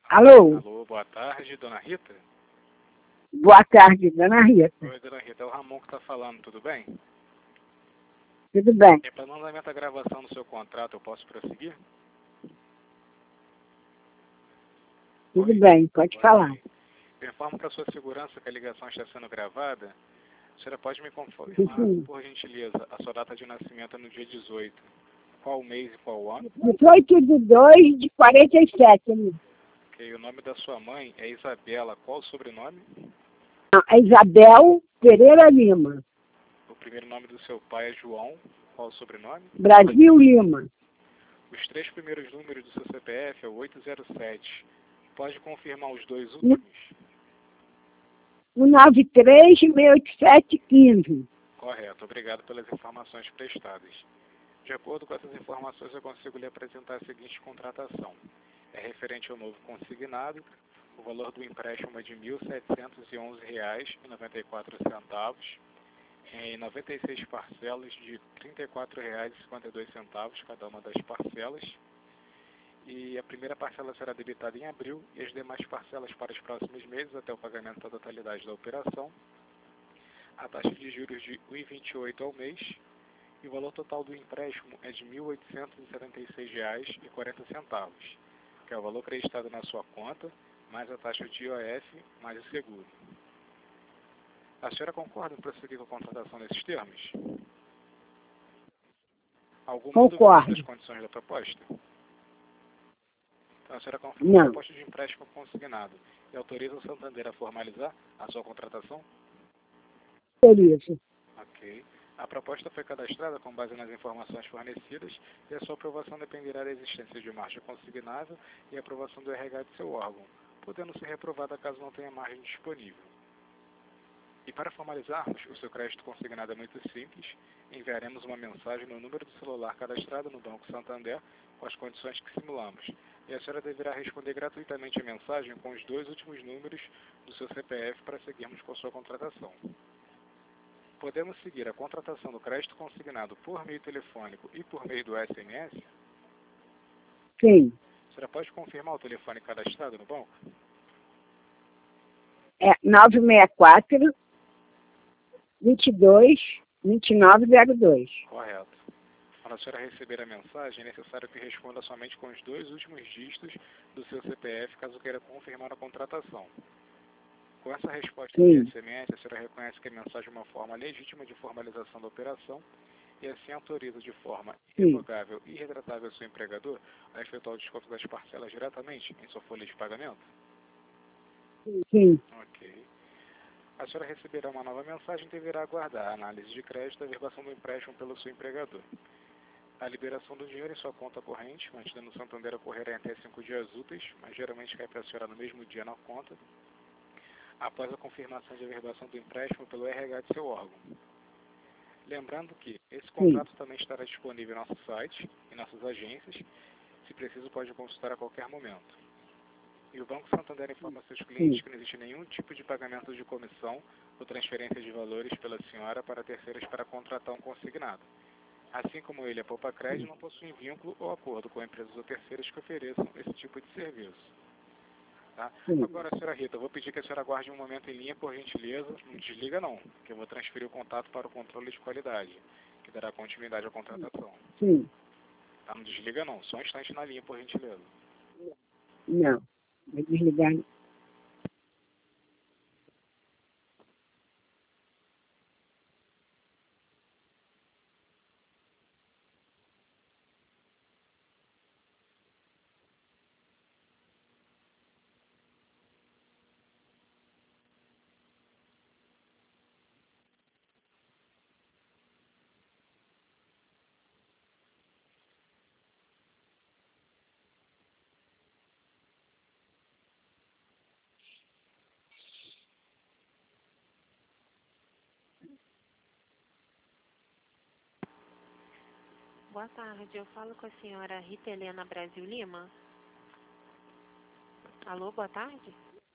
Alô? Alô, boa tarde, dona Rita? Boa tarde, dona Rita. Oi, dona Rita, é o Ramon que está falando, tudo bem? Tudo bem? É para não lamentar a gravação do seu contrato, eu posso prosseguir? Tudo Oi? bem, pode Ok. falar. Eu informo para sua segurança que a ligação está sendo gravada. A senhora pode me confirmar, Sim. por gentileza, a sua data de nascimento é no dia 18. Qual mês e qual ano? 18/2/47. Né? Ok, o nome da sua mãe é Isabela. Qual o sobrenome? A Isabel Pereira Lima. O primeiro nome do seu pai é João. Qual o sobrenome? Brasil Lima. Os 3 primeiros números do seu CPF é o 807. Pode confirmar os 2 últimos? 193/68715. Correto, obrigado pelas informações prestadas. De acordo com essas informações, eu consigo lhe apresentar a seguinte contratação. É referente ao novo consignado. O valor do empréstimo é de R$ 1.711,94, em 96 parcelas de R$ 34,52 cada uma das parcelas. E a primeira parcela será debitada em abril e as demais parcelas para os próximos meses até o pagamento da totalidade da operação. A taxa de juros de R$ 1,28 ao mês. E o valor total do empréstimo é de R$ 1.876,40, que é o valor acreditado na sua conta, mais a taxa de IOF, mais o seguro. A senhora concorda em prosseguir com a contratação nesses termos? Alguma dúvida sobre as condições da proposta? Então a senhora confirma a proposta de empréstimo consignado e autoriza o Santander a formalizar a sua contratação? Isso. Ok. A proposta foi cadastrada com base nas informações fornecidas e a sua aprovação dependerá da existência de margem consignável e a aprovação do RH de seu órgão, podendo ser reprovada caso não tenha margem disponível. E para formalizarmos, o seu crédito consignado é muito simples. Enviaremos uma mensagem no número do celular cadastrado no Banco Santander com as condições que simulamos. E a senhora deverá responder gratuitamente a mensagem com os 2 últimos números do seu CPF para seguirmos com a sua contratação. Podemos seguir a contratação do crédito consignado por meio telefônico e por meio do SMS? Sim. A senhora pode confirmar o telefone cadastrado no banco? É 964 22 2902. Correto. Para a senhora receber a mensagem, é necessário que responda somente com os 2 últimos dígitos do seu CPF, caso queira confirmar a contratação. Com essa resposta de SMS, a senhora reconhece que a mensagem é uma forma legítima de formalização da operação e assim autoriza de forma irrevogável e irretratável ao seu empregador a efetuar o desconto das parcelas diretamente em sua folha de pagamento? Sim. Ok. A senhora receberá uma nova mensagem e deverá aguardar a análise de crédito e a verbação do empréstimo pelo seu empregador. A liberação do dinheiro em sua conta corrente, mantida no Santander, ocorrerá em até 5 dias úteis, mas geralmente cai para a senhora no mesmo dia na conta, após a confirmação de averbação do empréstimo pelo RH de seu órgão. Lembrando que esse contrato também estará disponível em nosso site e nossas agências. Se preciso, pode consultar a qualquer momento. E o Banco Santander informa a seus clientes que não existe nenhum tipo de pagamento de comissão ou transferência de valores pela senhora para terceiros para contratar um consignado. Assim como ele, a Poupa Crédito não possui vínculo ou acordo com empresas ou terceiros que ofereçam esse tipo de serviço. Tá? Agora, senhora Rita, eu vou pedir que a senhora aguarde um momento em linha, por gentileza. Não desliga não, que eu vou transferir o contato para o controle de qualidade, que dará continuidade à contratação. Sim. Tá? Não desliga não, só um instante na linha, por gentileza. Não, vai desligar. Boa tarde, eu falo com a senhora Rita Helena Brasil Lima. Alô, boa tarde?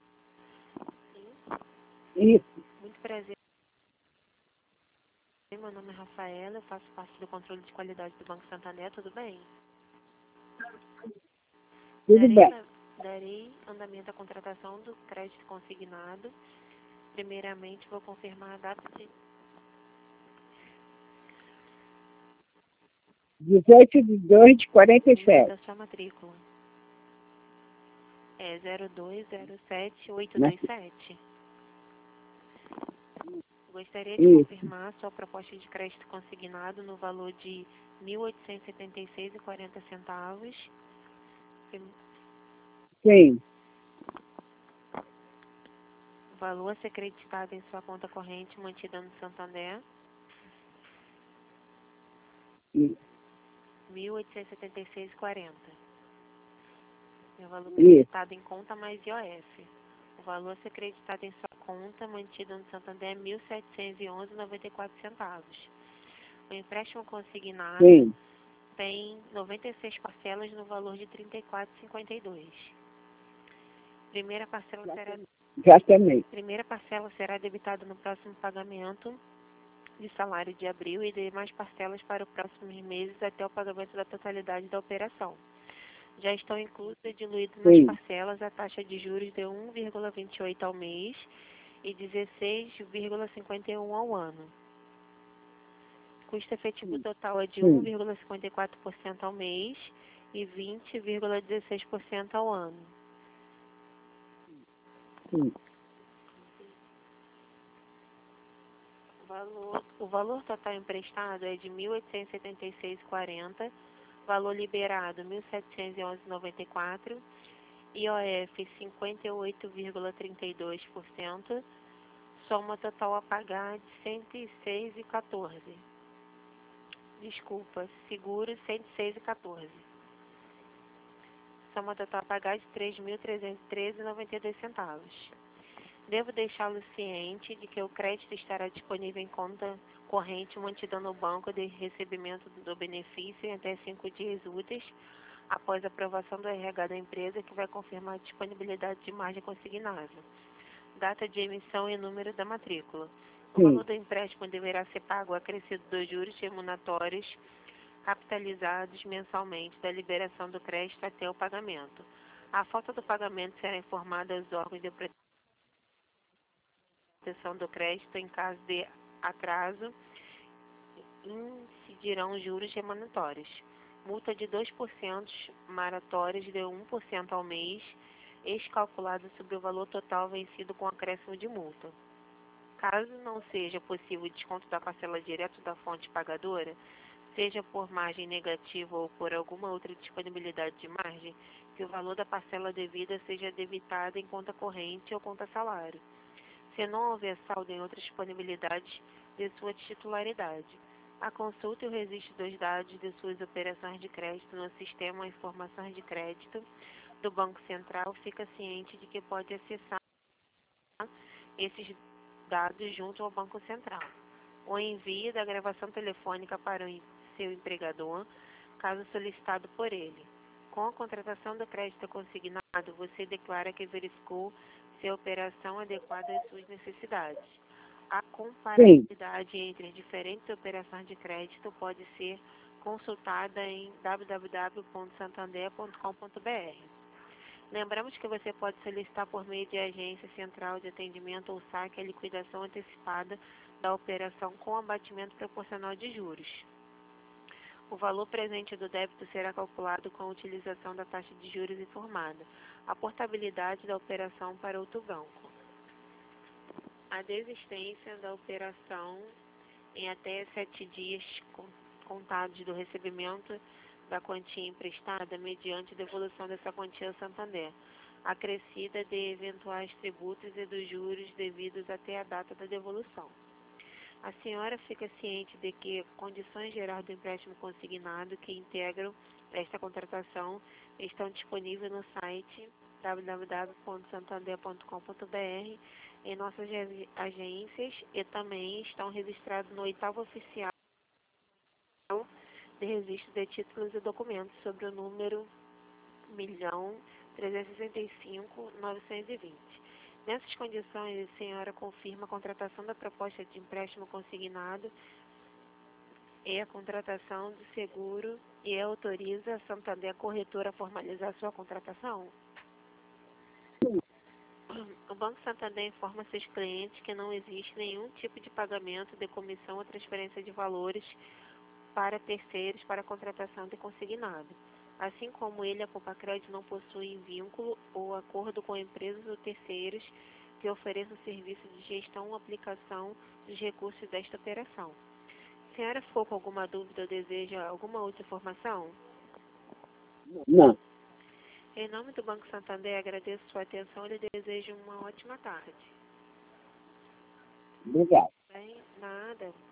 Isso. Muito prazer. Meu nome é Rafaela, eu faço parte do controle de qualidade do Banco Santander, tudo bem? Tudo bem. Darei andamento da contratação do crédito consignado. Primeiramente, vou confirmar a data de 18/2/47. da sua matrícula. É 0207827. Gostaria de Isso. confirmar sua proposta de crédito consignado no valor de R$ 1.876,40. Sim. Valor a ser creditado em sua conta corrente mantida no Santander, Isso. R$ 1.876,40. E o valor Isso. creditado em conta mais IOF. O valor a ser creditado em sua conta mantida no Santander é R$ 1.711,94. O empréstimo consignado Sim. tem 96 parcelas no valor de R$ 34,52. Primeira parcela será debitada no próximo pagamento de salário de abril e demais parcelas para os próximos meses até o pagamento da totalidade da operação. Já estão inclusas e diluídas nas Sim. parcelas a taxa de juros de 1,28 ao mês e 16,51 ao ano. Custo efetivo total é de Sim. 1,54% ao mês e 20,16% ao ano. Sim. O valor total emprestado é de R$ 1.876,40, valor liberado R$ 1.711,94, IOF 58,32%, soma total a pagar de R$ 106,14. Desculpa, seguro R$ 106,14. Soma total a pagar de R$ 3.313,92. Devo deixá-lo ciente de que o crédito estará disponível em conta corrente mantida no banco de recebimento do benefício em até 5 dias úteis após a aprovação do RH da empresa, que vai confirmar a disponibilidade de margem consignável, data de emissão e número da matrícula. O Sim. valor do empréstimo deverá ser pago acrescido dos juros remuneratórios capitalizados mensalmente da liberação do crédito até o pagamento. A falta do pagamento será informada aos órgãos de proteção do crédito. Em caso de atraso, incidirão juros remuneratórios. Multa de 2% maratórios de 1% ao mês, ex-calculado sobre o valor total vencido com acréscimo de multa. Caso não seja possível o desconto da parcela direto da fonte pagadora, seja por margem negativa ou por alguma outra disponibilidade de margem, que o valor da parcela devida seja debitado em conta corrente ou conta salário, se não houver saldo em outras disponibilidades de sua titularidade. A consulta e o registro dos dados de suas operações de crédito no sistema Informações de Crédito do Banco Central. Fica ciente de que pode acessar esses dados junto ao Banco Central. O envio da gravação telefônica para o seu empregador, caso solicitado por ele. Com a contratação do crédito consignado, você declara que verificou se a operação é adequada às suas necessidades. A comparabilidade entre as diferentes operações de crédito pode ser consultada em www.santander.com.br. Lembramos que você pode solicitar por meio de agência central de atendimento ou saque a liquidação antecipada da operação com abatimento proporcional de juros. O valor presente do débito será calculado com a utilização da taxa de juros informada. A portabilidade da operação para outro banco. A desistência da operação em até 7 dias contados do recebimento da quantia emprestada mediante devolução dessa quantia ao Santander, acrescida de eventuais tributos e dos juros devidos até a data da devolução. A senhora fica ciente de que condições gerais do empréstimo consignado que integram esta contratação estão disponíveis no site www.santander.com.br, em nossas agências, e também estão registrados no 8º oficial de registro de títulos e documentos sobre o número 1.365.920. Nessas condições, a senhora confirma a contratação da proposta de empréstimo consignado e a contratação do seguro e autoriza a Santander Corretora a formalizar sua contratação? O Banco Santander informa seus clientes que não existe nenhum tipo de pagamento de comissão ou transferência de valores para terceiros para a contratação de consignado. Assim como ele, a Compacred não possui vínculo ou acordo com empresas ou terceiros que ofereçam serviço de gestão ou aplicação dos recursos desta operação. A senhora ficou com alguma dúvida ou deseja alguma outra informação? Não. Em nome do Banco Santander, agradeço sua atenção e lhe desejo uma ótima tarde. Obrigado. Bem, nada.